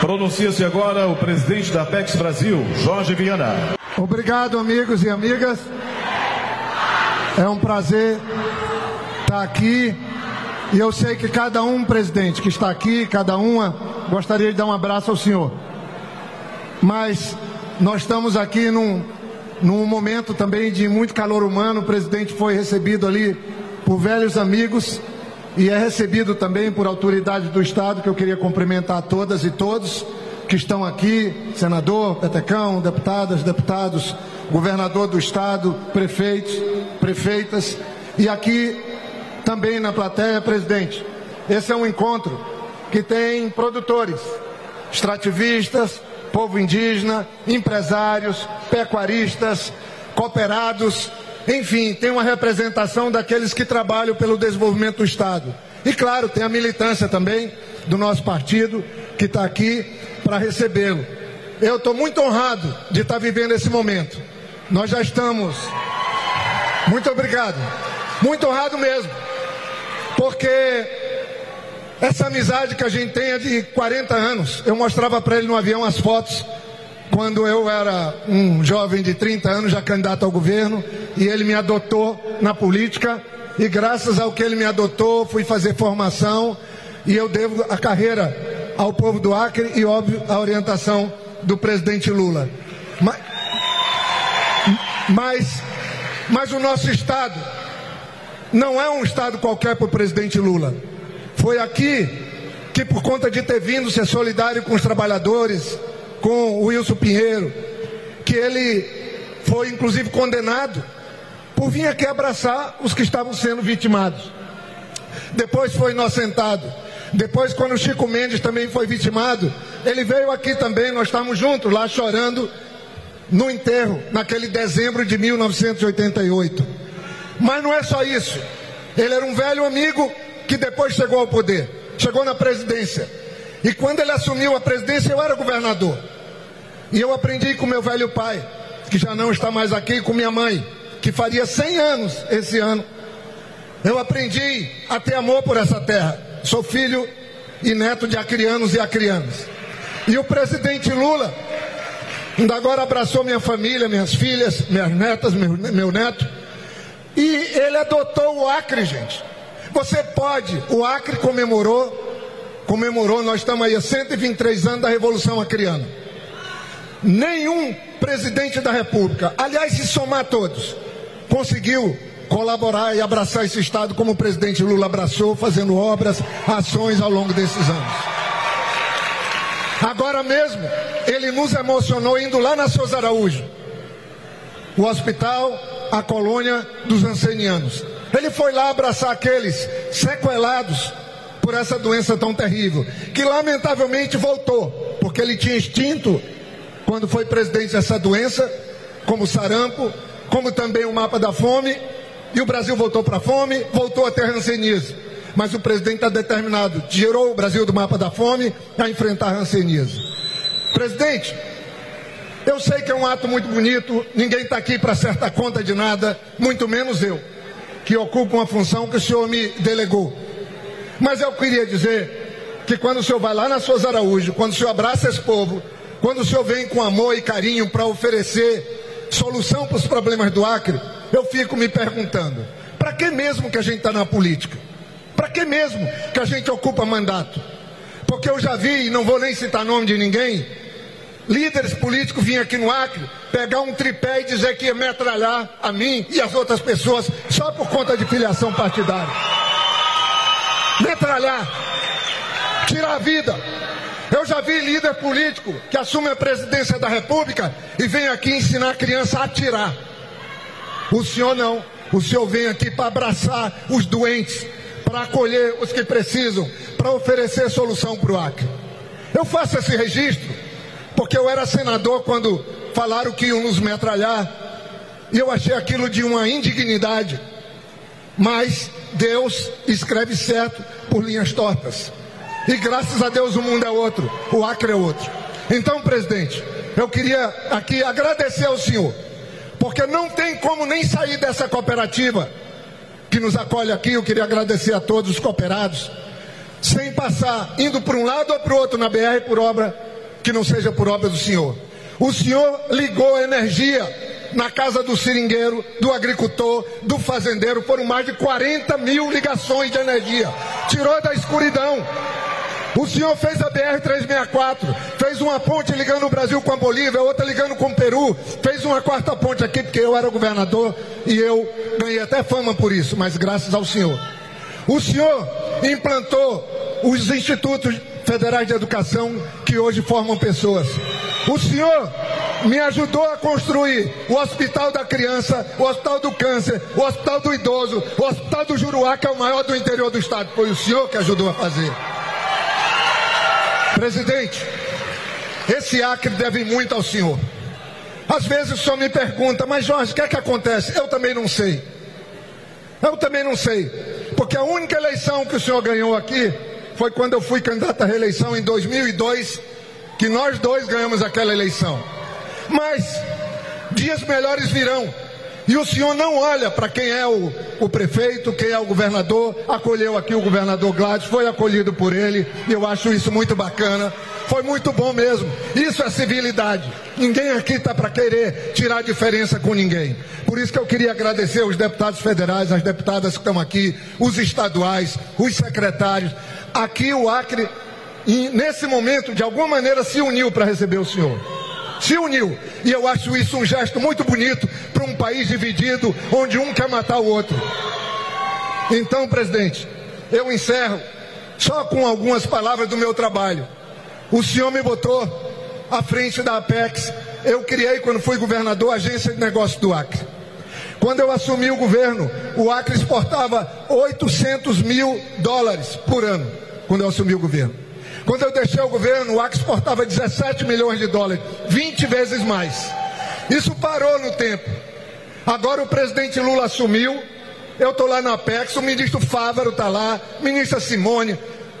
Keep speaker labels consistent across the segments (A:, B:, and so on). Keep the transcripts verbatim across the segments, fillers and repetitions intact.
A: Pronuncia-se agora o presidente da Apex Brasil, Jorge Viana.
B: Obrigado, amigos e amigas. É um prazer estar aqui. E eu sei que cada um, presidente, que está aqui, cada uma, gostaria de dar um abraço ao senhor. Mas nós estamos aqui num, num momento também de muito calor humano. O presidente foi recebido ali por velhos amigos e é recebido também por autoridades do Estado, que eu queria cumprimentar todas e todos que estão aqui, senador, petecão, deputadas, deputados, governador do Estado, prefeitos, prefeitas, e aqui também na plateia, presidente. Esse é um encontro que tem produtores, extrativistas, povo indígena, empresários, pecuaristas, cooperados, enfim, tem uma representação daqueles que trabalham pelo desenvolvimento do Estado. E claro, tem a militância também do nosso partido, que está aqui para recebê-lo. Eu estou muito honrado de estar vivendo esse momento. Nós já estamos... Muito obrigado. Muito honrado mesmo. Porque essa amizade que a gente tem é de quarenta anos. Eu mostrava para ele no avião as fotos quando eu era um jovem de trinta anos, já candidato ao governo, e ele me adotou na política, e graças ao que ele me adotou, fui fazer formação, e eu devo a carreira ao povo do Acre e, óbvio, a orientação do presidente Lula. Mas, mas, mas o nosso Estado não é um Estado qualquer para o presidente Lula. Foi aqui que, por conta de ter vindo ser solidário com os trabalhadores, com o Wilson Pinheiro, que ele foi inclusive condenado por vir aqui abraçar os que estavam sendo vitimados. Depois foi inocentado. Depois, quando o Chico Mendes também foi vitimado, ele veio aqui também, nós estávamos juntos lá chorando no enterro, naquele dezembro de mil novecentos e oitenta e oito. Mas não é só isso. Ele era um velho amigo que depois chegou ao poder, chegou na presidência. E quando ele assumiu a presidência, eu era governador. E eu aprendi com meu velho pai, que já não está mais aqui, com minha mãe, que faria cem anos esse ano. Eu aprendi a ter amor por essa terra. Sou filho e neto de acrianos e acrianas. E o presidente Lula ainda agora abraçou minha família, minhas filhas, minhas netas, meu, meu neto. E ele adotou o Acre, gente. Você pode, o Acre comemorou, comemorou, nós estamos aí há cento e vinte e três anos da Revolução Acreana. Nenhum presidente da República, aliás, se somar todos, conseguiu colaborar e abraçar esse Estado como o presidente Lula abraçou, fazendo obras, ações ao longo desses anos. Agora mesmo, ele nos emocionou indo lá na Souza Araújo, o hospital, a colônia dos ancenianos. Ele foi lá abraçar aqueles sequelados por essa doença tão terrível, que lamentavelmente voltou, porque ele tinha extinto, quando foi presidente, dessa doença, como sarampo, como também o mapa da fome, e o Brasil voltou para a fome, voltou a ter hanseníase. Mas o presidente está determinado, tirou o Brasil do mapa da fome a enfrentar a hanseníase. Presidente, eu sei que é um ato muito bonito, ninguém está aqui para acertar conta de nada, muito menos eu, que ocupo uma função que o senhor me delegou. Mas eu queria dizer que quando o senhor vai lá na Souza Araújo, quando o senhor abraça esse povo, quando o senhor vem com amor e carinho para oferecer solução para os problemas do Acre, eu fico me perguntando, para que mesmo que a gente está na política? Para que mesmo que a gente ocupa mandato? Porque eu já vi, e não vou nem citar nome de ninguém, líderes políticos vinham aqui no Acre, pegar um tripé e dizer que ia metralhar a mim e as outras pessoas só por conta de filiação partidária. Metralhar, tirar a vida. Eu já vi líder político que assume a presidência da República e vem aqui ensinar a criança a atirar. O senhor não. O senhor vem aqui para abraçar os doentes, para acolher os que precisam, para oferecer solução para o Acre. Eu faço esse registro porque eu era senador quando falaram que iam nos metralhar, e eu achei aquilo de uma indignidade. Mas Deus escreve certo por linhas tortas. E graças a Deus o mundo é outro, o Acre é outro. Então, presidente, eu queria aqui agradecer ao senhor, porque não tem como nem sair dessa cooperativa que nos acolhe aqui. Eu queria agradecer a todos os cooperados, sem passar, indo para um lado ou para o outro na B R por obra que não seja por obra do senhor. O senhor ligou a energia na casa do seringueiro, do agricultor, do fazendeiro. Foram mais de quarenta mil ligações de energia. Tirou da escuridão. O senhor fez a B R trezentos e sessenta e quatro, fez uma ponte ligando o Brasil com a Bolívia, outra ligando com o Peru, fez uma quarta ponte aqui porque eu era governador e eu ganhei até fama por isso, mas graças ao senhor. O senhor implantou os institutos federais de educação que hoje formam pessoas. O senhor me ajudou a construir o Hospital da Criança, o Hospital do Câncer, o Hospital do Idoso, o Hospital do Juruá, que é o maior do interior do estado. Foi o senhor que ajudou a fazer. Presidente, esse Acre deve muito ao senhor. Às vezes o senhor me pergunta, mas Jorge, o que é que acontece? Eu também não sei. Eu também não sei. Porque a única eleição que o senhor ganhou aqui foi quando eu fui candidato à reeleição em dois mil e dois, que nós dois ganhamos aquela eleição. Mas dias melhores virão. E o senhor não olha para quem é o, o prefeito, quem é o governador. Acolheu aqui o governador Gladys, foi acolhido por ele, e eu acho isso muito bacana. Foi muito bom mesmo. Isso é civilidade. Ninguém aqui está para querer tirar diferença com ninguém. Por isso que eu queria agradecer os deputados federais, as deputadas que estão aqui, os estaduais, os secretários. Aqui o Acre, nesse momento, de alguma maneira, se uniu para receber o senhor. Se uniu, e eu acho isso um gesto muito bonito para um país dividido, onde um quer matar o outro. Então, presidente, eu encerro só com algumas palavras do meu trabalho. O senhor me botou à frente da Apex. Eu criei, quando fui governador, a Agência de Negócios do Acre. Quando eu assumi o governo, o Acre exportava oitocentos mil dólares por ano, quando eu assumi o governo. Quando eu deixei o governo, o Acre exportava dezessete milhões de dólares, vinte vezes mais. Isso parou no tempo. Agora o presidente Lula assumiu, eu estou lá na Apex, o ministro Fávaro está lá, ministra Simone,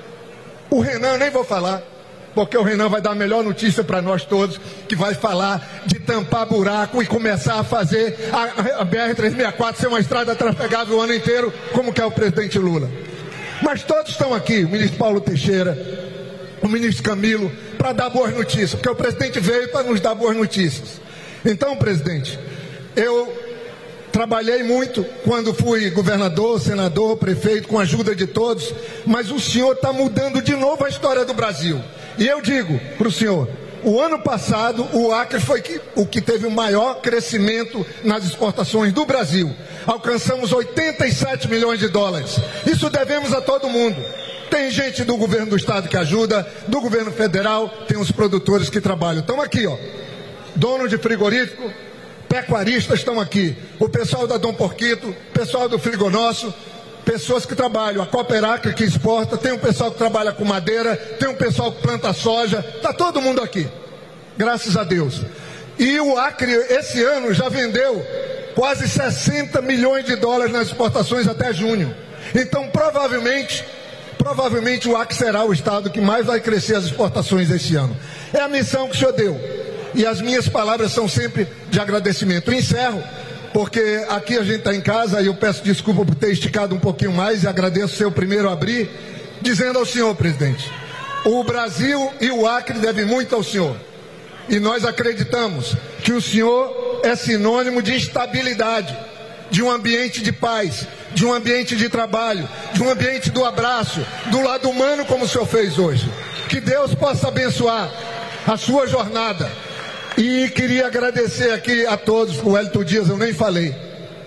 B: o Renan eu nem vou falar, porque o Renan vai dar a melhor notícia para nós todos, que vai falar de tampar buraco e começar a fazer a, a B R trezentos e sessenta e quatro ser uma estrada trafegável o ano inteiro, como quer o presidente Lula. Mas todos estão aqui, o ministro Paulo Teixeira, o ministro Camilo, para dar boas notícias, porque o presidente veio para nos dar boas notícias. Então, presidente, eu trabalhei muito quando fui governador, senador, prefeito, com a ajuda de todos, mas o senhor está mudando de novo a história do Brasil. E eu digo para o senhor, o ano passado o Acre foi que, o que teve o maior crescimento nas exportações do Brasil. Alcançamos oitenta e sete milhões de dólares. Isso devemos a todo mundo. Tem gente do governo do estado que ajuda, do governo federal, tem os produtores que trabalham. Estão aqui, ó. Dono de frigorífico, pecuaristas estão aqui. O pessoal da Dom Porquito, pessoal do Frigonosso, pessoas que trabalham. A Cooperacre que exporta, tem um pessoal que trabalha com madeira, tem um pessoal que planta soja. Está todo mundo aqui. Graças a Deus. E o Acre, esse ano, já vendeu quase sessenta milhões de dólares nas exportações até junho. Então, provavelmente... Provavelmente o Acre será o estado que mais vai crescer as exportações esse ano. É a missão que o senhor deu. E as minhas palavras são sempre de agradecimento. Eu encerro, porque aqui a gente está em casa e eu peço desculpa por ter esticado um pouquinho mais e agradeço ser o primeiro a abrir, dizendo ao senhor, presidente, o Brasil e o Acre devem muito ao senhor. E nós acreditamos que o senhor é sinônimo de estabilidade, de um ambiente de paz, de um ambiente de trabalho, de um ambiente do abraço, do lado humano como o senhor fez hoje. Que Deus possa abençoar a sua jornada. E queria agradecer aqui a todos, o Wellington Dias eu nem falei,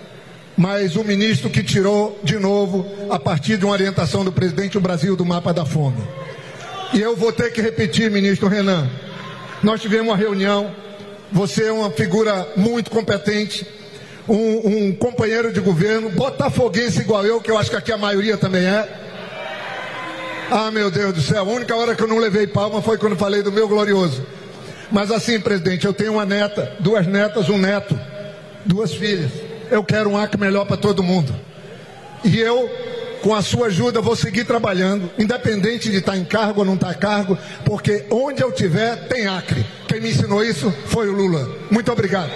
B: mas o ministro que tirou de novo, a partir de uma orientação do presidente, o Brasil do mapa da fome. E eu vou ter que repetir, ministro Renan, nós tivemos uma reunião, você é uma figura muito competente, Um, um companheiro de governo, botafoguense igual eu, que eu acho que aqui a maioria também é. Ah, meu Deus do céu, a única hora que eu não levei palma foi quando falei do meu glorioso. Mas assim, presidente, eu tenho uma neta, duas netas, um neto, duas filhas. Eu quero um Acre melhor para todo mundo. E eu, com a sua ajuda, vou seguir trabalhando, independente de estar em cargo ou não estar em cargo, porque onde eu estiver, tem Acre. Quem me ensinou isso foi o Lula. Muito obrigado.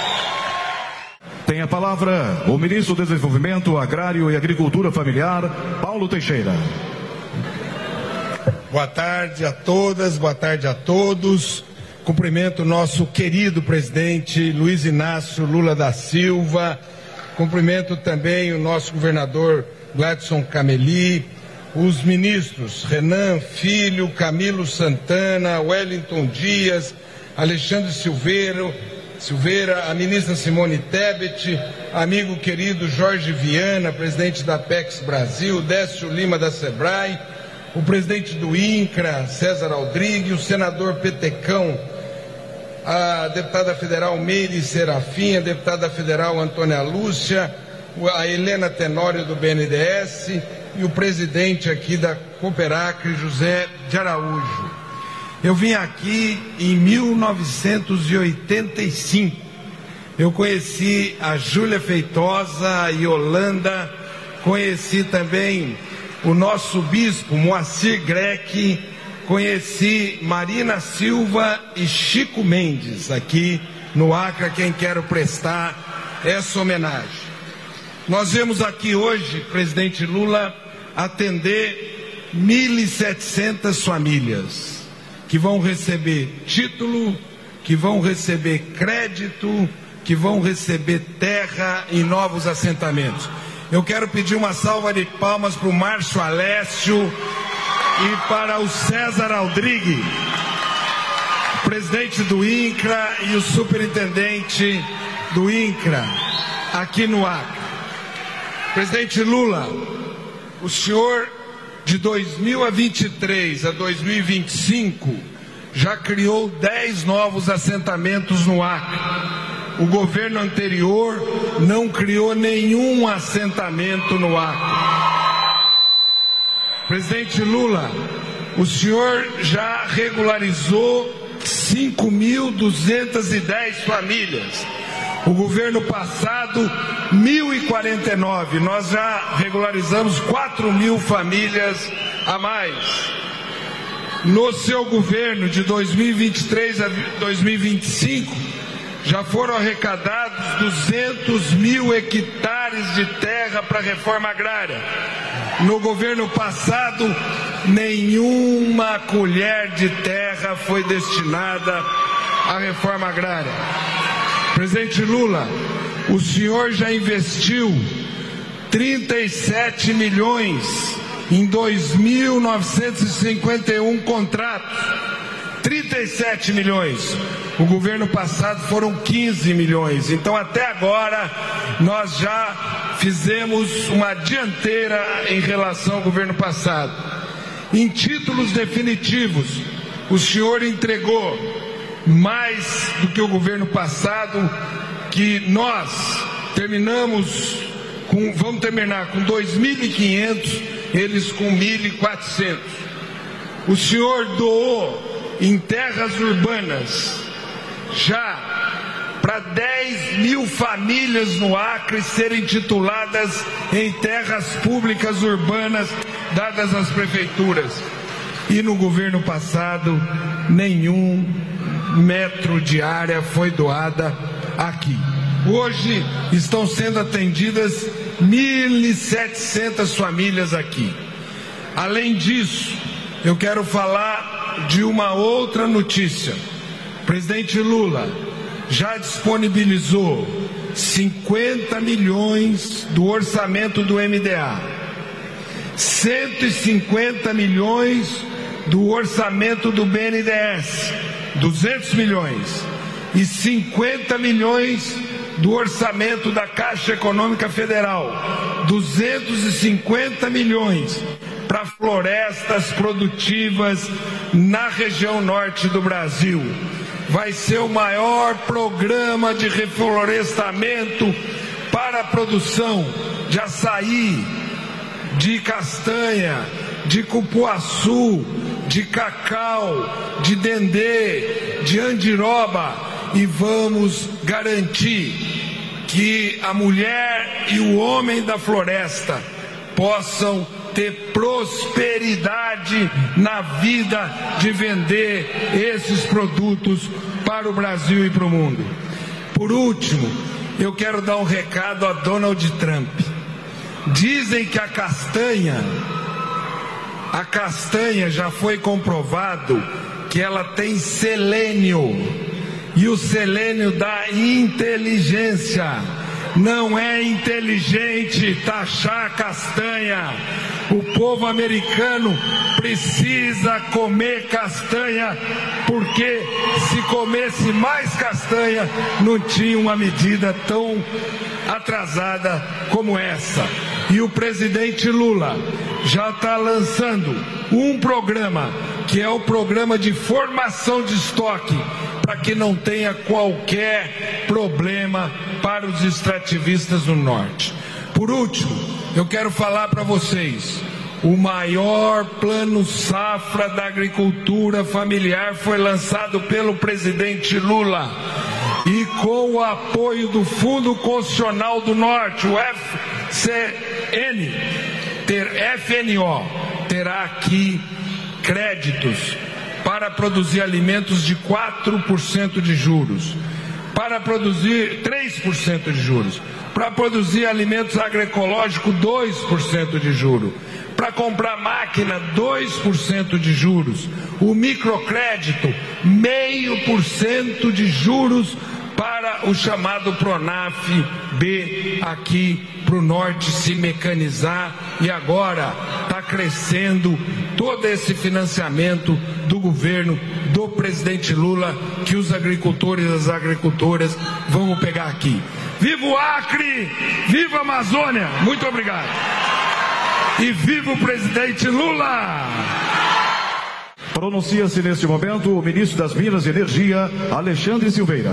A: Tem a palavra o ministro do Desenvolvimento Agrário e Agricultura Familiar, Paulo Teixeira. Boa tarde a todas, boa tarde a todos. Cumprimento o nosso querido presidente Luiz Inácio Lula da Silva. Cumprimento também o nosso governador Gladson Cameli, os ministros Renan Filho, Camilo Santana, Wellington Dias, Alexandre Silveira, Silveira, a ministra Simone Tebet, amigo querido Jorge Viana, presidente da Apex Brasil, Décio Lima da Sebrae, o presidente do INCRA, César Aldrigue, o senador Petecão, a deputada federal Meire Serafim, a deputada federal Antônia Lúcia, a Helena Tenório do B N D E S e o presidente aqui da Cooperacre, José de Araújo. Eu vim aqui em mil novecentos e oitenta e cinco. Eu conheci a Júlia Feitosa, a Yolanda, conheci também o nosso bispo Moacir Greque, conheci Marina Silva e Chico Mendes aqui no Acre, a quem quero prestar essa homenagem. Nós vemos aqui hoje, presidente Lula, atender mil e setecentas famílias que vão receber título, que vão receber crédito, que vão receber terra em novos assentamentos. Eu quero pedir uma salva de palmas para o Márcio Alessio e para o César Aldrigue, presidente do INCRA e o superintendente do INCRA aqui no Acre. Presidente Lula, o senhor de dois mil e vinte e três a dois mil e vinte e cinco já criou dez novos assentamentos no Acre. O governo anterior não criou nenhum assentamento no Acre. Presidente Lula, o senhor já regularizou cinco mil duzentas e dez famílias. O governo passado, mil e quarenta e nove. Nós já regularizamos quatro mil famílias a mais. No seu governo de dois mil e vinte e três a dois mil e vinte e cinco, já foram arrecadados duzentos mil hectares de terra para a reforma agrária. No governo passado, nenhuma colher de terra foi destinada à reforma agrária. Presidente Lula, o senhor já investiu trinta e sete milhões em dois mil novecentos e cinquenta e um contratos. trinta e sete milhões. O governo passado foram quinze milhões. Então, até agora, nós já fizemos uma dianteira em relação ao governo passado. Em títulos definitivos, o senhor entregou mais do que o governo passado, que nós terminamos com, vamos terminar com dois mil e quinhentos, eles com mil e quatrocentos. O senhor doou em terras urbanas já para dez mil famílias no Acre serem tituladas em terras públicas urbanas dadas às prefeituras. E no governo passado, nenhum metro de área foi doada aqui. Hoje estão sendo atendidas mil e setecentas famílias aqui. Além disso, eu quero falar de uma outra notícia. O presidente Lula já disponibilizou cinquenta milhões do orçamento do M D A, cento e cinquenta milhões do orçamento do B N D E S, duzentos milhões, e cinquenta milhões do orçamento da Caixa Econômica Federal, duzentos e cinquenta milhões para florestas produtivas na região norte do Brasil. Vai ser o maior programa de reflorestamento para a produção de açaí, de castanha, de cupuaçu, de cacau, de dendê, de andiroba, e vamos garantir que a mulher e o homem da floresta possam ter prosperidade na vida de vender esses produtos para o Brasil e para o mundo. Por último, eu quero dar um recado a Donald Trump. Dizem que a castanha A castanha já foi comprovado que ela tem selênio, e o selênio dá inteligência. Não é inteligente taxar a castanha. O povo americano precisa comer castanha, porque se comesse mais castanha, não tinha uma medida tão atrasada como essa. E o presidente Lula já está lançando um programa, que é o programa de formação de estoque, para que não tenha qualquer problema para os extrativistas no norte. Por último, eu quero falar para vocês, o maior plano safra da agricultura familiar foi lançado pelo presidente Lula, e com o apoio do Fundo Constitucional do Norte, o F C N, ter, F N O, terá aqui créditos para produzir alimentos de quatro por cento de juros, para produzir três por cento de juros, para produzir alimentos agroecológicos dois por cento de juros, para comprar máquina dois por cento de juros, o microcrédito meio por cento de juros para o chamado Pronaf B aqui para o norte se mecanizar, e agora está crescendo todo esse financiamento do governo do presidente Lula, que os agricultores e as agricultoras vão pegar aqui. Viva o Acre! Viva a Amazônia! Muito obrigado! E viva o presidente Lula!
C: Pronuncia-se neste momento o ministro das Minas e Energia, Alexandre Silveira.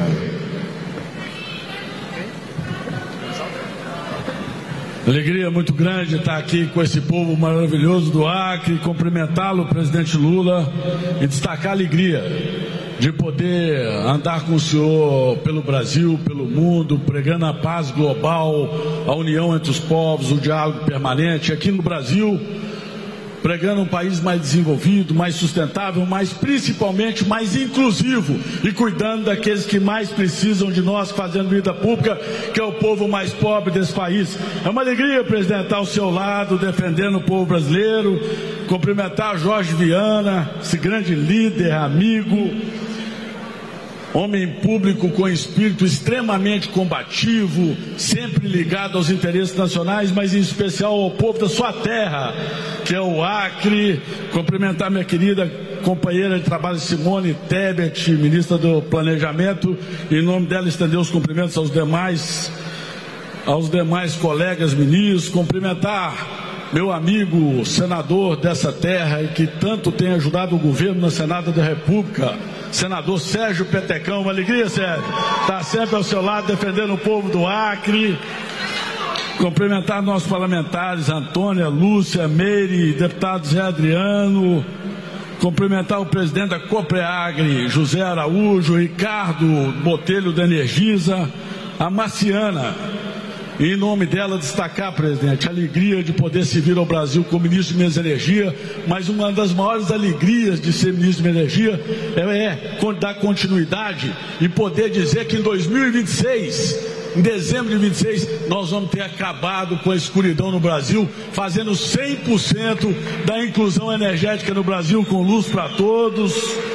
D: Alegria muito grande estar aqui com esse povo maravilhoso do Acre, cumprimentá-lo, presidente Lula, e destacar a alegria de poder andar com o senhor pelo Brasil, pelo mundo, pregando a paz global, a união entre os povos, o diálogo permanente. Aqui no Brasil, pregando um país mais desenvolvido, mais sustentável, mas principalmente mais inclusivo, e cuidando daqueles que mais precisam de nós, fazendo vida pública, que é o povo mais pobre desse país. É uma alegria, presidente, estar ao seu lado, defendendo o povo brasileiro, cumprimentar Jorge Viana, esse grande líder, amigo, homem público com espírito extremamente combativo, sempre ligado aos interesses nacionais, mas em especial ao povo da sua terra, que é o Acre. Cumprimentar minha querida companheira de trabalho Simone Tebet, ministra do Planejamento, e em nome dela estender os cumprimentos aos demais, aos demais colegas ministros. Cumprimentar meu amigo senador dessa terra e que tanto tem ajudado o governo no Senado da República, senador Sérgio Petecão. Uma alegria, Sérgio, está sempre ao seu lado defendendo o povo do Acre. Cumprimentar nossos parlamentares, Antônia, Lúcia, Meire, deputado Zé Adriano. Cumprimentar o presidente da Copreagri, José Araújo, Ricardo Botelho da Energisa, a Marciana. E em nome dela destacar, presidente, a alegria de poder servir ao Brasil como ministro de Minas e Energia, mas uma das maiores alegrias de ser ministro de Energia é, é dar continuidade e poder dizer que em dois mil e vinte e seis, em dezembro de vinte e seis, nós vamos ter acabado com a escuridão no Brasil, fazendo cem por cento da inclusão energética no Brasil, com luz para todos.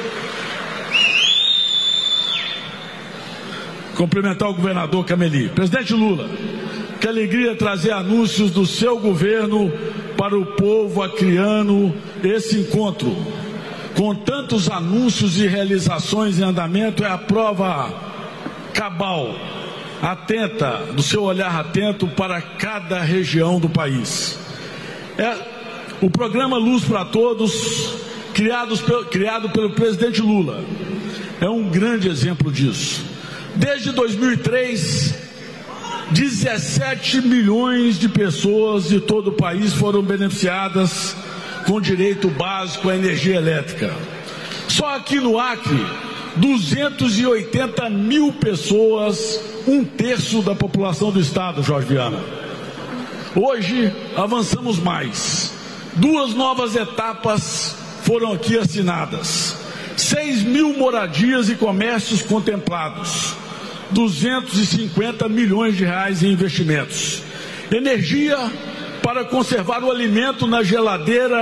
D: Cumprimentar o governador Cameli. Presidente Lula, que alegria trazer anúncios do seu governo para o povo acreano. Esse encontro, com tantos anúncios e realizações em andamento, é a prova cabal, atenta, do seu olhar atento para cada região do país. É o programa Luz para Todos, criado, criado pelo presidente Lula, é um grande exemplo disso. Desde dois mil e três, dezessete milhões de pessoas de todo o país foram beneficiadas com direito básico à energia elétrica. Só aqui no Acre, duzentos e oitenta mil pessoas, um terço da população do estado, Jorge Viana. Hoje avançamos mais. Duas novas etapas foram aqui assinadas. seis mil moradias e comércios contemplados. duzentos e cinquenta milhões de reais em investimentos. Energia para conservar o alimento na geladeira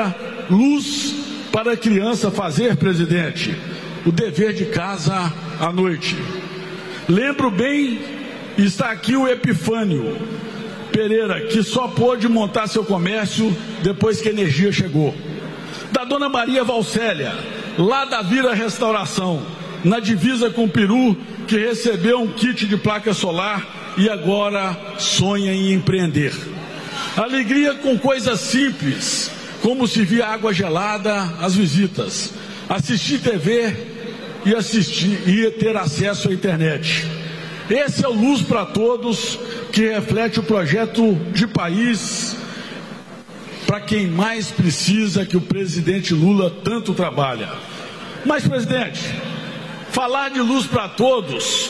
D: luz para a criança fazer, presidente, o dever de casa à noite. Lembro bem, está aqui o Epifânio Pereira, que só pôde montar seu comércio depois que a energia chegou. Da dona Maria Valcélia, lá da Vira Restauração, na divisa com o Peru, que recebeu um kit de placa solar e agora sonha em empreender. Alegria com coisas simples, como servir água gelada às visitas, assistir T V e, assistir, e ter acesso à internet. Esse é o Luz para Todos, que reflete o projeto de país para quem mais precisa, que o presidente Lula tanto trabalha. Mas, presidente, falar de Luz para Todos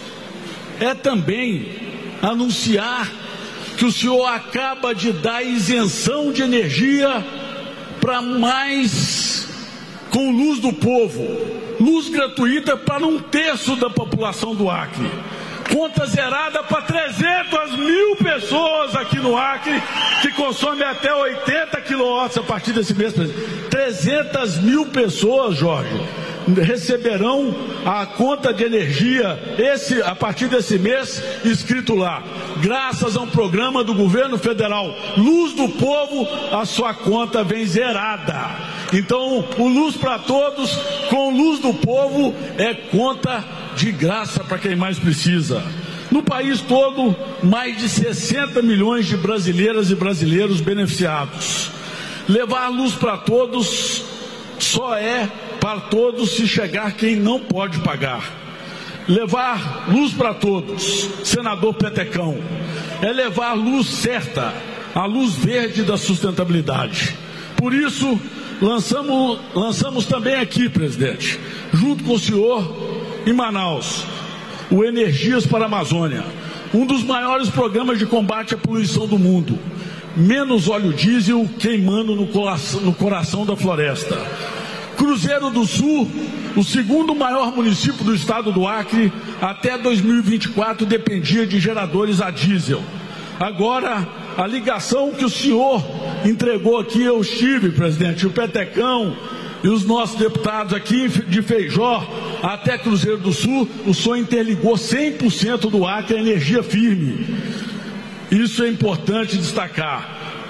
D: é também anunciar que o senhor acaba de dar isenção de energia para mais, com luz do povo, luz gratuita para um terço da população do Acre. Conta zerada para trezentas mil pessoas aqui no Acre, que consomem até oitenta quilowatts a partir desse mês. trezentas mil pessoas, Jorge, receberão a conta de energia esse, a partir desse mês, escrito lá, graças a um programa do governo federal, Luz do Povo, a sua conta vem zerada. Então, o Luz para Todos, com Luz do Povo, é conta de graça para quem mais precisa. No país todo, mais de sessenta milhões de brasileiras e brasileiros beneficiados. Levar luz para todos só é para todos se chegar quem não pode pagar. Levar luz para todos, senador Petecão, é levar luz certa, a luz verde da sustentabilidade. Por isso, lançamos, lançamos também aqui, presidente, junto com o senhor, em Manaus, o Energias para a Amazônia, um dos maiores programas de combate à poluição do mundo. Menos óleo diesel queimando no coração, no coração da floresta. Cruzeiro do Sul, o segundo maior município do estado do Acre, até dois mil e vinte e quatro dependia de geradores a diesel. Agora, a ligação que o senhor entregou aqui, eu estive, presidente, o Petecão e os nossos deputados aqui de Feijó até Cruzeiro do Sul, o senhor interligou cem por cento do Acre à energia firme. Isso é importante destacar.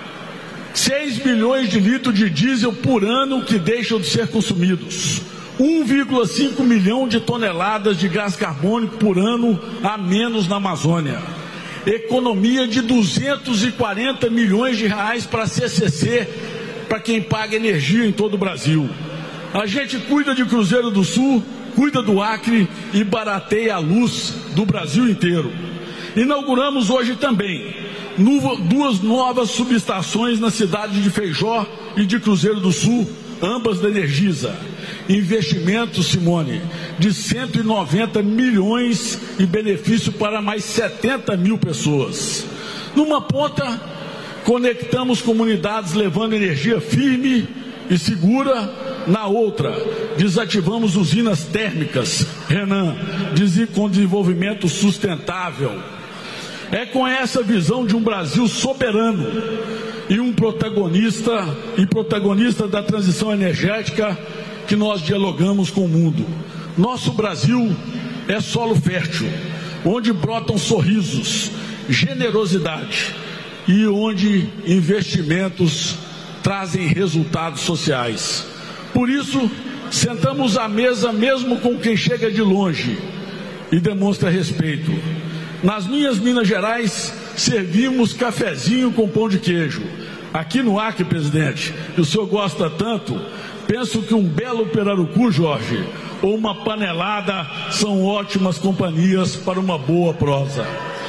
D: seis milhões de litros de diesel por ano que deixam de ser consumidos. um vírgula cinco milhão de toneladas de gás carbônico por ano a menos na Amazônia. Economia de duzentos e quarenta milhões de reais para a C C C, para quem paga energia em todo o Brasil. A gente cuida de Cruzeiro do Sul, cuida do Acre e barateia a luz do Brasil inteiro. Inauguramos hoje também duas novas subestações na cidade de Feijó e de Cruzeiro do Sul, ambas da Energisa. Investimento, Simone, de cento e noventa milhões e benefício para mais setenta mil pessoas. Numa ponta, conectamos comunidades levando energia firme e segura. Na outra, desativamos usinas térmicas, Renan, com desenvolvimento sustentável. É com essa visão de um Brasil soberano e um protagonista e protagonista da transição energética que nós dialogamos com o mundo. Nosso Brasil é solo fértil, onde brotam sorrisos, generosidade e onde investimentos trazem resultados sociais. Por isso, sentamos à mesa mesmo com quem chega de longe e demonstra respeito. Nas minhas Minas Gerais, servimos cafezinho com pão de queijo. Aqui no Acre, presidente, que o senhor gosta tanto, penso que um belo pirarucu, Jorge, ou uma panelada são ótimas companhias para uma boa prosa.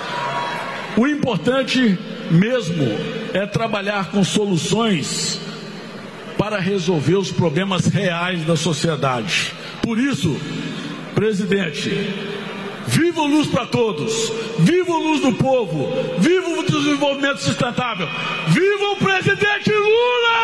D: O importante mesmo é trabalhar com soluções para resolver os problemas reais da sociedade. Por isso, presidente, viva o Luz para Todos, viva o Luz do Povo, viva o desenvolvimento sustentável, viva o presidente Lula!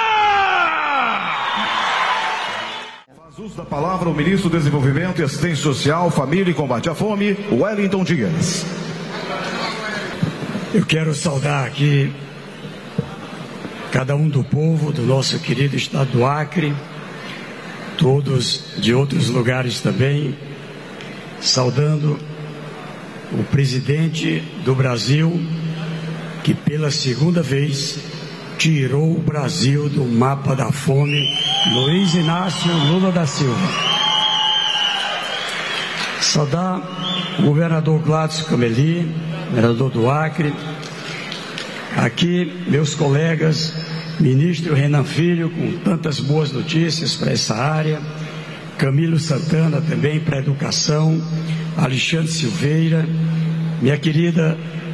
C: Faz uso da palavra o ministro do Desenvolvimento e Assistência Social, Família e Combate à Fome, Wellington Dias.
E: Eu quero saudar aqui cada um do povo do nosso querido estado do Acre, todos de outros lugares também, saudando o presidente do Brasil, que pela segunda vez tirou o Brasil do mapa da fome, Luiz Inácio Lula da Silva. Saudar o governador Gladson Cameli, governador do Acre, aqui meus colegas, ministro Renan Filho, com tantas boas notícias para essa área, Camilo Santana também para a educação, Alexandre Silveira, minha querida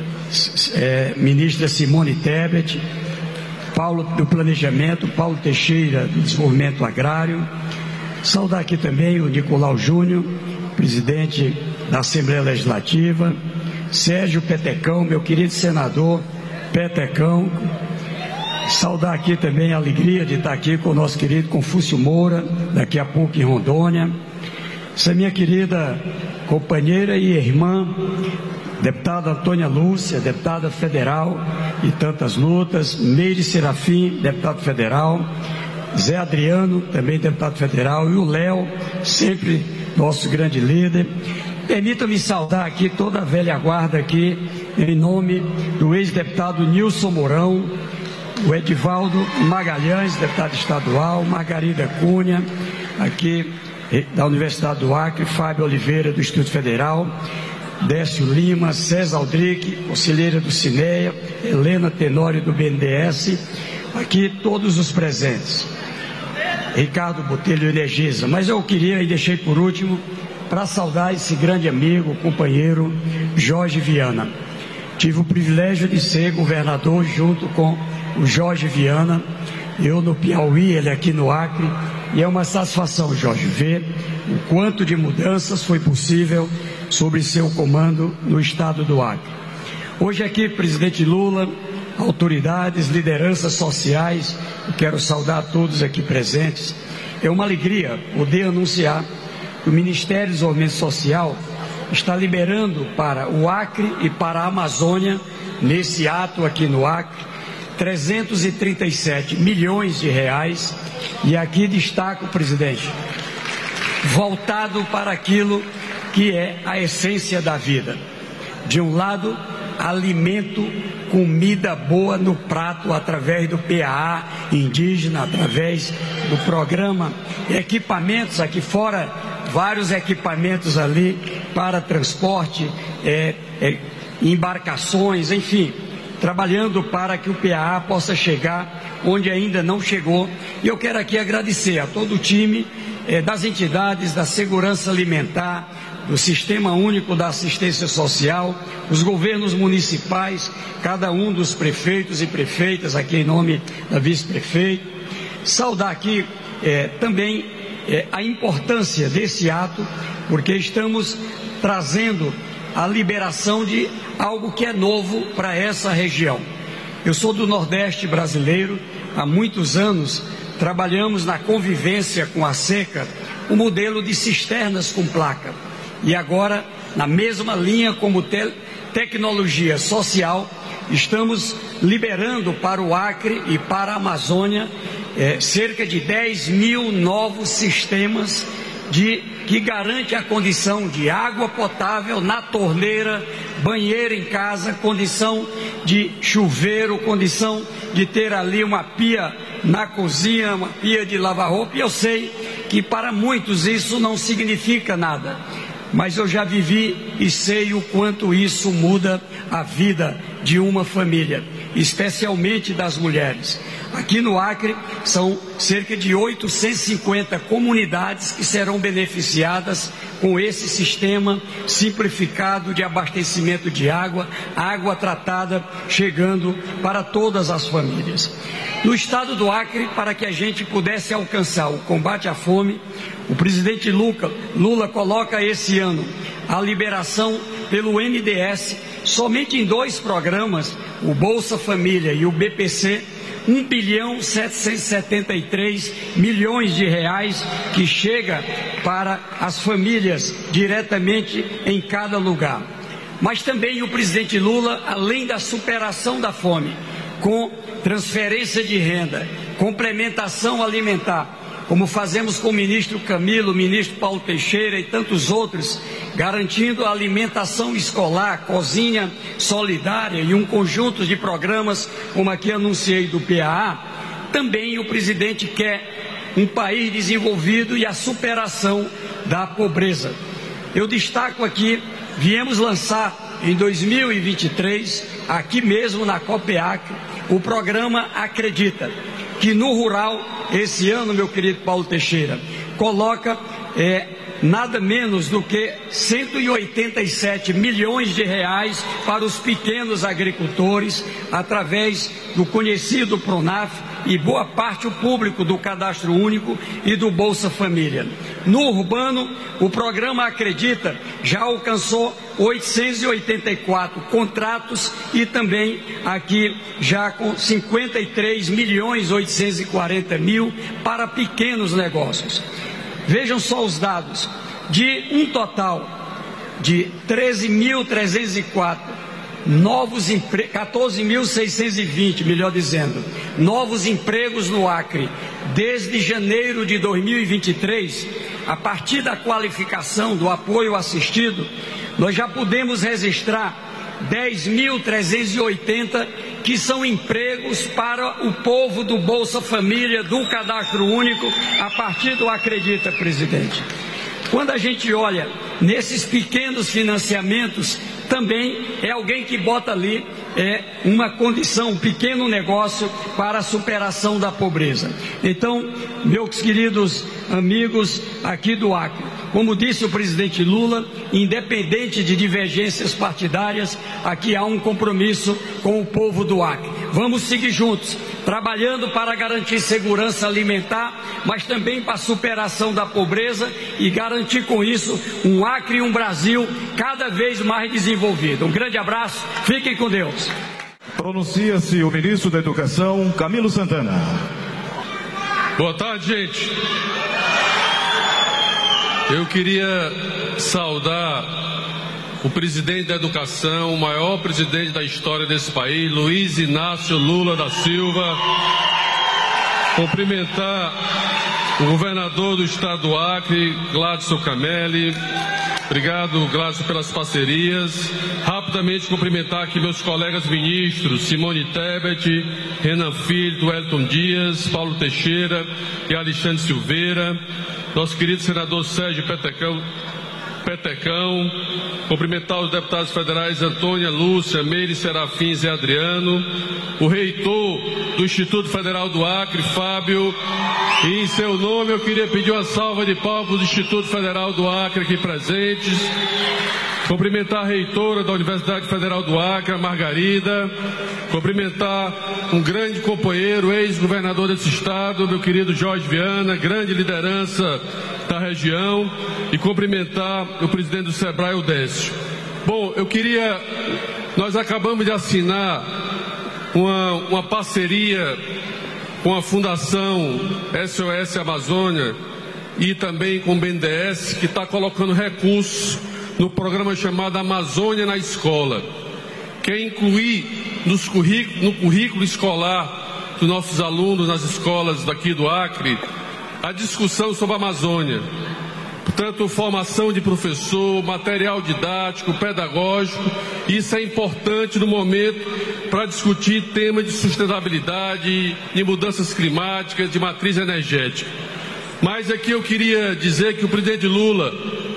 E: é, ministra Simone Tebet, Paulo do Planejamento, Paulo Teixeira do Desenvolvimento Agrário, saudar aqui também o Nicolau Júnior, presidente da Assembleia Legislativa, Sérgio Petecão, meu querido senador Petecão, saudar aqui também a alegria de estar aqui com o nosso querido Confúcio Moura, daqui a pouco em Rondônia, essa minha querida companheira e irmã, deputada Antônia Lúcia, deputada federal e tantas lutas, Meire Serafim, deputado federal, Zé Adriano, também deputado federal, e o Léo, sempre nosso grande líder. Permita-me saudar aqui toda a velha guarda aqui, em nome do ex-deputado Nilson Mourão, o Edivaldo Magalhães, deputado estadual, Margarida Cunha, aqui da Universidade do Acre, Fábio Oliveira, do Instituto Federal, Décio Lima, César Aldrique, conselheira do Cineia, Helena Tenório, do B N D E S, aqui todos os presentes. Ricardo Botelho Energiza, mas eu queria e deixei por último para saudar esse grande amigo, companheiro Jorge Viana. Tive o privilégio de ser governador junto com o Jorge Viana, eu no Piauí, ele aqui no Acre, e é uma satisfação, Jorge, ver o quanto de mudanças foi possível sobre seu comando no estado do Acre. Hoje aqui, presidente Lula, autoridades, lideranças sociais, eu quero saudar a todos aqui presentes. É uma alegria poder anunciar que o Ministério do Desenvolvimento Social está liberando para o Acre e para a Amazônia, nesse ato aqui no Acre, trezentos e trinta e sete milhões de reais, e aqui destaco, presidente, voltado para aquilo que é a essência da vida. De um lado, alimento, comida boa no prato através do P A A indígena, através do programa, equipamentos aqui fora, vários equipamentos ali para transporte, é, é, embarcações, enfim, trabalhando para que o P A A possa chegar onde ainda não chegou. E eu quero aqui agradecer a todo o time é, das entidades da segurança alimentar, do Sistema Único da Assistência Social, os governos municipais, cada um dos prefeitos e prefeitas, aqui em nome da vice-prefeita. Saudar aqui é, também é, a importância desse ato, porque estamos trazendo a liberação de algo que é novo para essa região. Eu sou do Nordeste brasileiro, há muitos anos trabalhamos na convivência com a seca, o modelo de cisternas com placa. E agora, na mesma linha como te tecnologia social, estamos liberando para o Acre e para a Amazônia é, cerca de dez mil novos sistemas de, que garante a condição de água potável na torneira, banheiro em casa, condição de chuveiro, condição de ter ali uma pia na cozinha, uma pia de lavar roupa. E eu sei que para muitos isso não significa nada, mas eu já vivi e sei o quanto isso muda a vida de uma família, especialmente das mulheres. Aqui no Acre são cerca de oitocentas e cinquenta comunidades que serão beneficiadas com esse sistema simplificado de abastecimento de água, água tratada chegando para todas as famílias. No estado do Acre, para que a gente pudesse alcançar o combate à fome, o presidente Lula, Lula coloca esse ano a liberação pelo N D S, somente em dois programas, o Bolsa Família e o B P C, um bilhão setecentos e setenta e três milhões de reais que chega para as famílias diretamente em cada lugar. Mas também o presidente Lula, além da superação da fome, com transferência de renda, complementação alimentar, como fazemos com o ministro Camilo, o ministro Paulo Teixeira e tantos outros, garantindo a alimentação escolar, cozinha solidária e um conjunto de programas, como aqui anunciei do P A A, também o presidente quer um país desenvolvido e a superação da pobreza. Eu destaco aqui, viemos lançar em dois mil e vinte e três, aqui mesmo na COPEAC, o programa Acredita, que no rural, esse ano, meu querido Paulo Teixeira, coloca é, nada menos do que cento e oitenta e sete milhões de reais para os pequenos agricultores, através do conhecido PRONAF e boa parte o público do Cadastro Único e do Bolsa Família. No urbano, o programa Acredita já alcançou oitocentos e oitenta e quatro contratos e também aqui já com cinquenta e três milhões oitocentos e quarenta mil para pequenos negócios. Vejam só os dados, de um total de treze mil trezentos e quatro novos empregos, quatorze mil seiscentos e vinte, melhor dizendo, novos empregos no Acre, desde janeiro de dois mil e vinte e três, a partir da qualificação do apoio assistido, nós já podemos registrar dez mil trezentos e oitenta que são empregos para o povo do Bolsa Família, do Cadastro Único, a partir do Acredita, presidente. Quando a gente olha nesses pequenos financiamentos, também é alguém que bota ali é, uma condição, um pequeno negócio para a superação da pobreza. Então, meus queridos amigos aqui do Acre, como disse o presidente Lula, independente de divergências partidárias, aqui há um compromisso com o povo do Acre. Vamos seguir juntos, trabalhando para garantir segurança alimentar, mas também para a superação da pobreza e garantir com isso um Acre e um Brasil cada vez mais desenvolvido. Um grande abraço, fiquem com Deus.
C: Pronuncia-se o ministro da Educação, Camilo Santana.
F: Boa tarde, gente. Eu queria saudar o presidente da Educação, o maior presidente da história desse país, Luiz Inácio Lula da Silva. Cumprimentar o governador do estado do Acre, Gladson Camelli. Obrigado, Gladson, pelas parcerias. Rapidamente cumprimentar aqui meus colegas ministros, Simone Tebet, Renan Filho, Wellington Dias, Paulo Teixeira e Alexandre Silveira. Nosso querido senador Sérgio Petecão, Petecão, cumprimentar os deputados federais Antônia Lúcia, Meire Serafins e Adriano, o reitor do Instituto Federal do Acre, Fábio, e em seu nome eu queria pedir uma salva de palmas do Instituto Federal do Acre aqui presentes, cumprimentar a reitora da Universidade Federal do Acre, a Margarida, cumprimentar um grande companheiro, ex-governador desse estado, meu querido Jorge Viana, grande liderança da região, e cumprimentar o presidente do Sebrae, o Décio. Bom, eu queria, nós acabamos de assinar uma, uma parceria com a Fundação S O S Amazônia e também com o B N D E S, que está colocando recursos no programa chamado Amazônia na Escola, que é incluir nos currículo, no currículo escolar dos nossos alunos nas escolas daqui do Acre a discussão sobre a Amazônia. Portanto, formação de professor, material didático, pedagógico, isso é importante no momento para discutir temas de sustentabilidade, de mudanças climáticas, de matriz energética. Mas aqui eu queria dizer que o presidente Lula,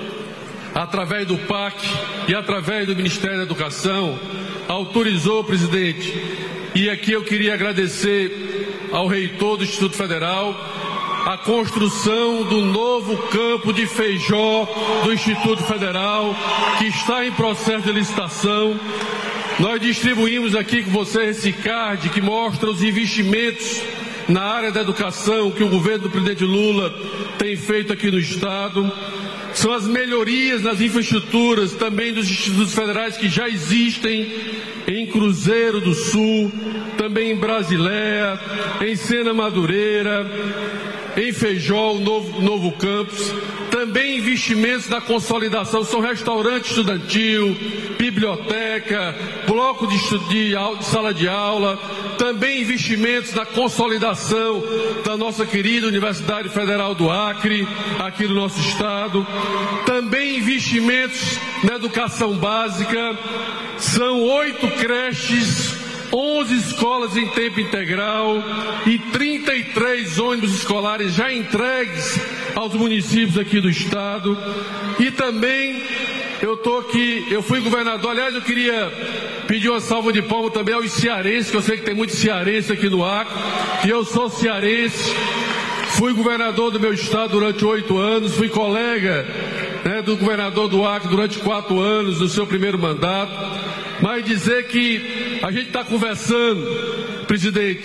F: através do P A C e através do Ministério da Educação, autorizou, presidente, e aqui eu queria agradecer ao reitor do Instituto Federal, a construção do novo campo de Feijó do Instituto Federal, que está em processo de licitação. Nós distribuímos aqui com vocês esse card que mostra os investimentos na área da educação que o governo do presidente Lula tem feito aqui no estado. São as melhorias nas infraestruturas também dos institutos federais que já existem em Cruzeiro do Sul, também em Brasileia, em Sena Madureira, em Feijó, o novo, novo campus. também investimentos na consolidação, são restaurante estudantil, biblioteca, bloco de, de, de sala de aula, também investimentos na consolidação da nossa querida Universidade Federal do Acre, aqui no nosso estado, também investimentos na educação básica, são oito creches, onze escolas em tempo integral e trinta e três ônibus escolares já entregues aos municípios aqui do estado. E também eu estou aqui, eu fui governador, aliás eu queria pedir uma salva de palmas também aos cearenses, que eu sei que tem muito cearense aqui no Acre, e eu sou cearense, fui governador do meu estado durante oito anos, fui colega, né, do governador do Acre durante quatro anos, no seu primeiro mandato, mas dizer que a gente está conversando, presidente,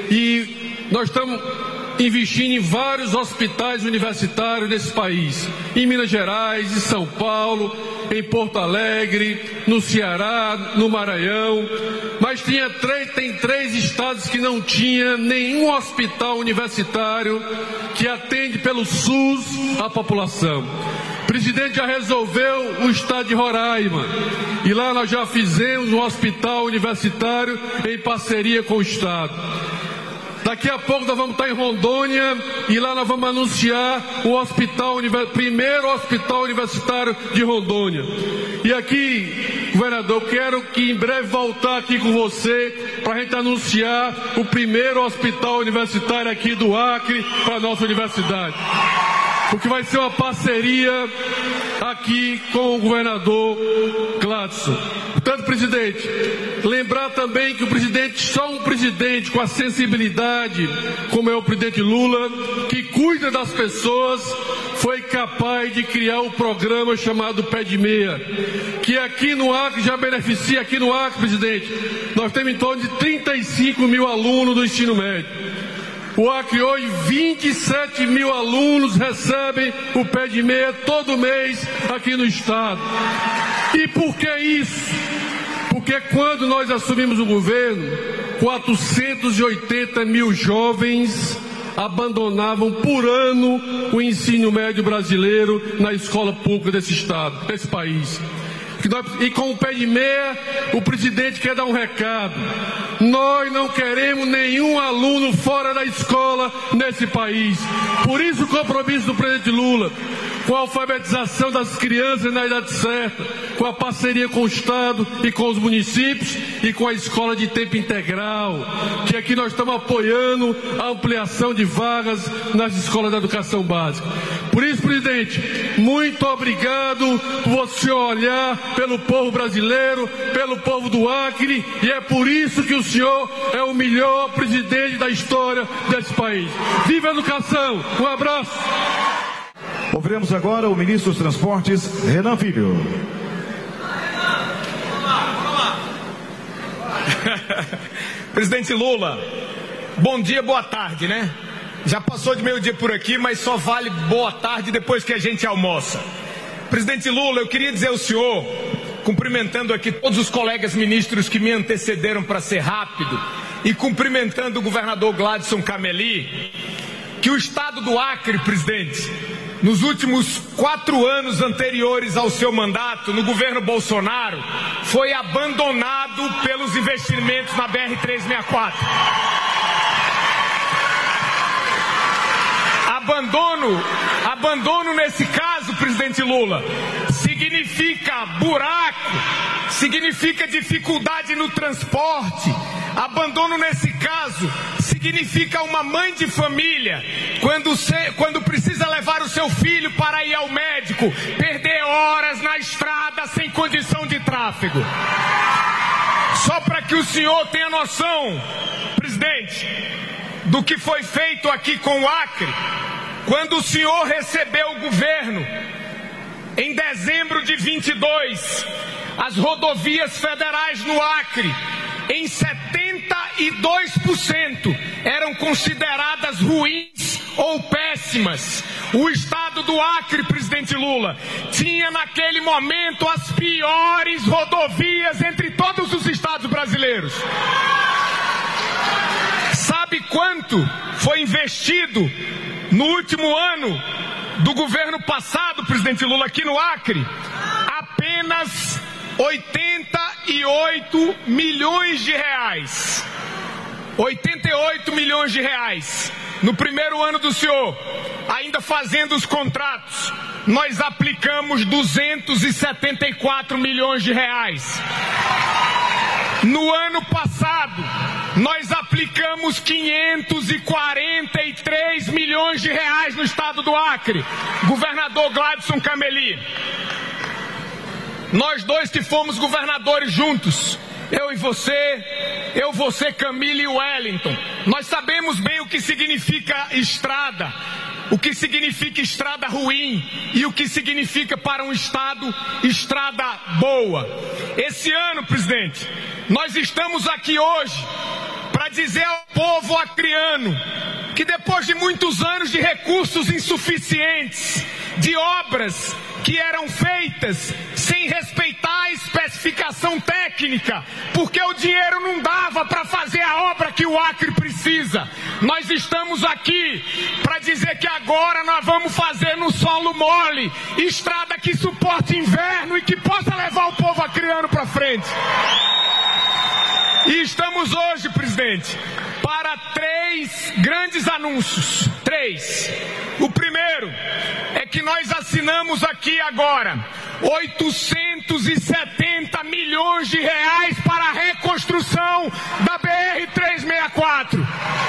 F: e nós estamos investindo em vários hospitais universitários nesse país, em Minas Gerais, em São Paulo, em Porto Alegre, no Ceará, no Maranhão, mas tinha três, tem três estados que não tinha nenhum hospital universitário que atende pelo SUS a população. O presidente já resolveu o estado de Roraima, e lá nós já fizemos um hospital universitário em parceria com o estado. Daqui a pouco nós vamos estar em Rondônia e lá nós vamos anunciar o hospital, primeiro hospital universitário de Rondônia. E aqui, governador, eu quero que em breve voltar aqui com você para a gente anunciar o primeiro hospital universitário aqui do Acre para a nossa universidade. Porque vai ser uma parceria aqui com o governador Gladson. Portanto, presidente, lembrar também que o presidente, só um presidente com a sensibilidade, como é o presidente Lula, que cuida das pessoas, foi capaz de criar o programa chamado Pé de Meia, que aqui no Acre já beneficia, aqui no Acre, presidente, nós temos em torno de trinta e cinco mil alunos do ensino médio. O Acre hoje, vinte e sete mil alunos recebem o Pé de Meia todo mês aqui no estado. E por que isso? Porque quando nós assumimos o governo, quatrocentos e oitenta mil jovens abandonavam por ano o ensino médio brasileiro na escola pública desse estado, desse país. E com o Pé de Meia, o presidente quer dar um recado. Nós não queremos nenhum aluno fora da escola nesse país. Por isso o compromisso do presidente Lula com a alfabetização das crianças na idade certa, com a parceria com o Estado e com os municípios e com a escola de tempo integral, que aqui nós estamos apoiando a ampliação de vagas nas escolas da educação básica. Por isso, presidente, muito obrigado por você olhar pelo povo brasileiro, pelo povo do Acre, e é por isso que o senhor é o melhor presidente da história desse país. Viva a educação! Um abraço!
C: Ouviremos agora o ministro dos Transportes, Renan Filho.
G: Presidente Lula, bom dia, boa tarde, né? Já passou de meio-dia por aqui, mas só vale boa tarde depois que a gente almoça. Presidente Lula, eu queria dizer ao senhor, cumprimentando aqui todos os colegas ministros que me antecederam para ser rápido, e cumprimentando o governador Gladson Cameli, que o estado do Acre, presidente, nos últimos quatro anos anteriores ao seu mandato, no governo Bolsonaro, foi abandonado pelos investimentos na B R trezentos e sessenta e quatro. Abandono, abandono nesse caso, presidente Lula, significa buraco, significa dificuldade no transporte. Abandono nesse caso significa uma mãe de família, quando, se, quando precisa levar o seu filho para ir ao médico, perder horas na estrada sem condição de tráfego. Só para que o senhor tenha noção, presidente, do que foi feito aqui com o Acre, quando o senhor recebeu o governo, em dezembro de vinte e dois, as rodovias federais no Acre, em setenta e dois por cento, eram consideradas ruins ou péssimas. O estado do Acre, presidente Lula, tinha naquele momento as piores rodovias entre todos os estados brasileiros. Sabe quanto foi investido no último ano do governo passado, presidente Lula, aqui no Acre, apenas oitenta e oito milhões de reais. oitenta e oito milhões de reais. No primeiro ano do senhor, ainda fazendo os contratos, nós aplicamos duzentos e setenta e quatro milhões de reais. No ano passado, nós aplicamos quinhentos e quarenta e três milhões de reais no estado do Acre. Governador Gladson Cameli, nós dois que fomos governadores juntos, eu e você, eu, você, Camila e Wellington, nós sabemos bem o que significa estrada, o que significa estrada ruim e o que significa para um estado estrada boa. Esse ano, presidente, nós estamos aqui hoje para dizer ao povo acreano que depois de muitos anos de recursos insuficientes, de obras que eram feitas sem respeitar a especificação técnica, porque o dinheiro não dava para fazer a obra que o Acre precisa. Nós estamos aqui para dizer que agora nós vamos fazer no solo mole, estrada que suporte inverno e que possa levar o povo acreano para frente. E estamos hoje, presidente, para três grandes anúncios. Três. O primeiro é que nós assinamos aqui agora oitocentos e setenta milhões de reais para a reconstrução da B R trezentos e sessenta e quatro.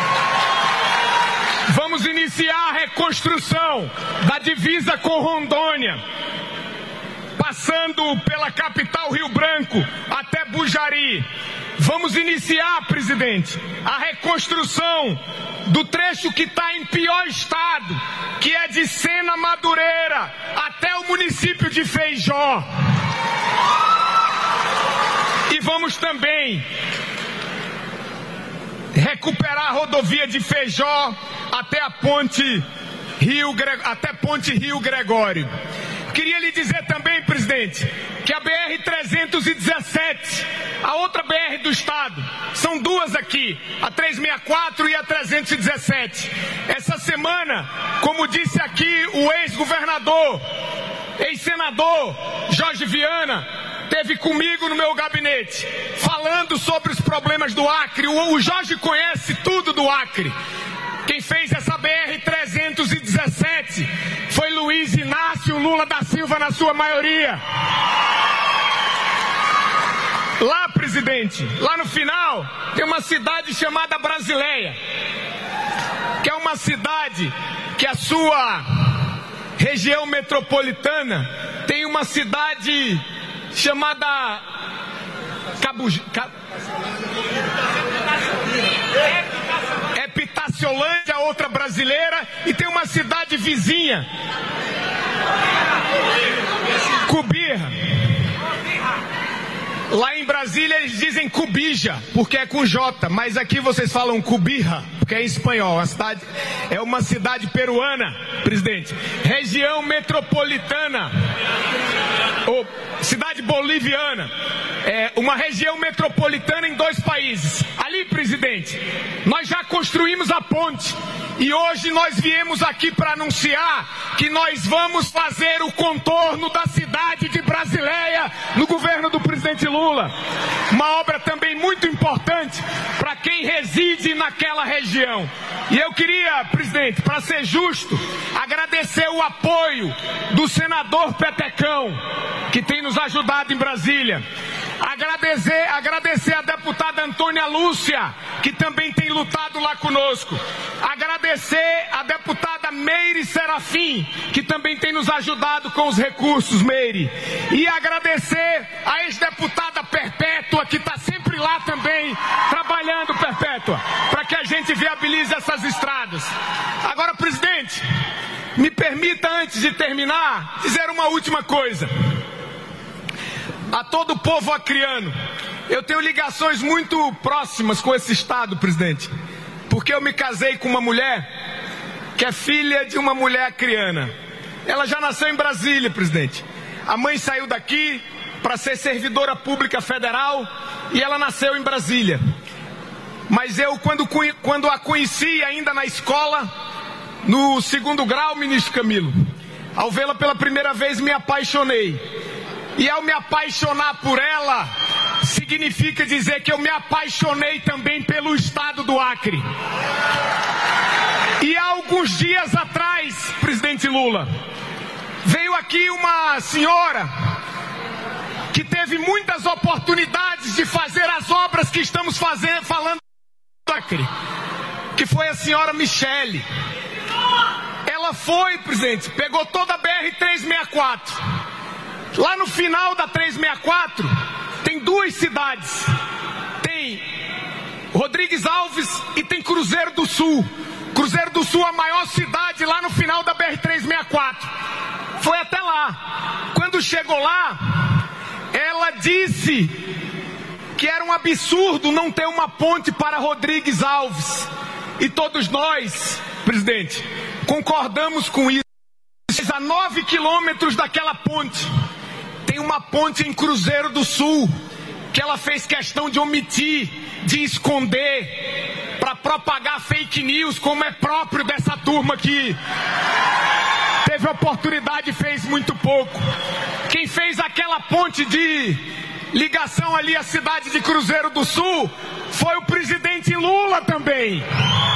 G: Vamos iniciar a reconstrução da divisa com Rondônia, passando pela capital Rio Branco até Bujari. Vamos iniciar, presidente, a reconstrução do trecho que está em pior estado, que é de Sena Madureira até o município de Feijó. E vamos também recuperar a rodovia de Feijó até a ponte Rio, até Ponte Rio Gregório. Queria lhe dizer também, presidente, que a B R trezentos e dezessete, a outra B R do estado, são duas aqui, a trezentos e sessenta e quatro e a trezentos e dezessete. Essa semana, como disse aqui o ex-governador, ex-senador Jorge Viana, esteve comigo no meu gabinete, falando sobre os problemas do Acre. O, o Jorge conhece tudo do Acre. Quem fez essa B R trezentos e dezessete foi Luiz Inácio Lula da Silva, na sua maioria. Lá, presidente, lá no final, tem uma cidade chamada Brasileia, que é uma cidade que a sua região metropolitana tem uma cidade chamada Cabuj... Cab... Epitaciolândia, outra brasileira, e tem uma cidade vizinha, Cubirra. Lá em Brasília eles dizem Cubija, porque é com J, mas aqui vocês falam Cubirra, porque é em espanhol. A cidade é uma cidade peruana, presidente. Região metropolitana, ou cidade boliviana. É uma região metropolitana em dois países. Ali, presidente, nós já construímos a ponte. E hoje nós viemos aqui para anunciar que nós vamos fazer o contorno da cidade de Brasileia no governo do presidente Lula. Uma obra também muito importante para quem reside naquela região. E eu queria, presidente, para ser justo, agradecer o apoio do senador Petecão, que tem nos ajudado em Brasília. Agradecer, agradecer a deputada Antônia Lúcia, que também tem lutado lá conosco. Agradecer a deputada Meire Serafim, que também tem nos ajudado com os recursos, Meire. E agradecer a ex-deputada Perpétua, que está sempre lá também, trabalhando, Perpétua, para que a gente viabilize essas estradas. Agora, presidente, me permita, antes de terminar, dizer uma última coisa. A todo o povo acreano, eu tenho ligações muito próximas com esse estado, presidente, porque eu me casei com uma mulher que é filha de uma mulher acreana. Ela já nasceu em Brasília, presidente. A mãe saiu daqui para ser servidora pública federal e ela nasceu em Brasília. Mas eu, quando, quando a conheci ainda na escola, no segundo grau, ministro Camilo, Ao vê-la pela primeira vez, me apaixonei. E ao me apaixonar por ela, significa dizer que eu me apaixonei também pelo estado do Acre. E há alguns dias atrás, presidente Lula, veio aqui uma senhora que teve muitas oportunidades de fazer as obras que estamos fazendo, falando do Acre, que foi a senhora Michele. Ela foi, presidente, pegou toda a B R trezentos e sessenta e quatro. Lá no final da trezentos e sessenta e quatro, tem duas cidades. Tem Rodrigues Alves e tem Cruzeiro do Sul. Cruzeiro do Sul, a maior cidade lá no final da B R trezentos e sessenta e quatro. Foi até lá. Quando chegou lá, ela disse que era um absurdo não ter uma ponte para Rodrigues Alves. E todos nós, presidente, concordamos com isso. A nove quilômetros daquela ponte, tem uma ponte em Cruzeiro do Sul, que ela fez questão de omitir, de esconder, para propagar fake news, como é próprio dessa turma que teve oportunidade e fez muito pouco. Quem fez aquela ponte de ligação ali à cidade de Cruzeiro do Sul foi o presidente Lula também.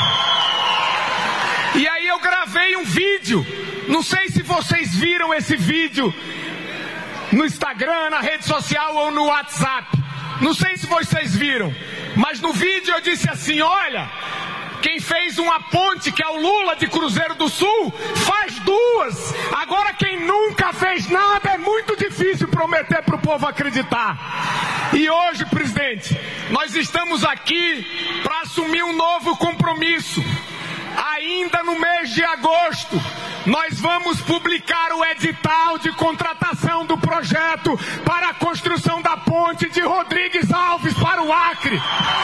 G: E aí eu gravei um vídeo, não sei se vocês viram esse vídeo no Instagram, na rede social ou no WhatsApp. Não sei se vocês viram, mas no vídeo eu disse assim: olha, quem fez uma ponte, que é o Lula de Cruzeiro do Sul, faz duas. Agora quem nunca fez nada, é muito difícil prometer para o povo acreditar. E hoje, presidente, nós estamos aqui para assumir um novo compromisso. Ainda no mês de agosto, nós vamos publicar o edital de contratação do projeto para a construção da ponte de Rodrigues Alves para o Acre.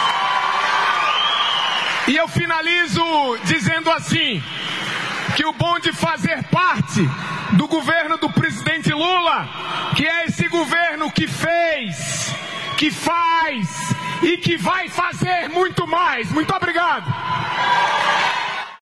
G: E eu finalizo dizendo assim, que o bom de fazer parte do governo do presidente Lula, que é esse governo que fez, que faz e que vai fazer muito mais. Muito obrigado.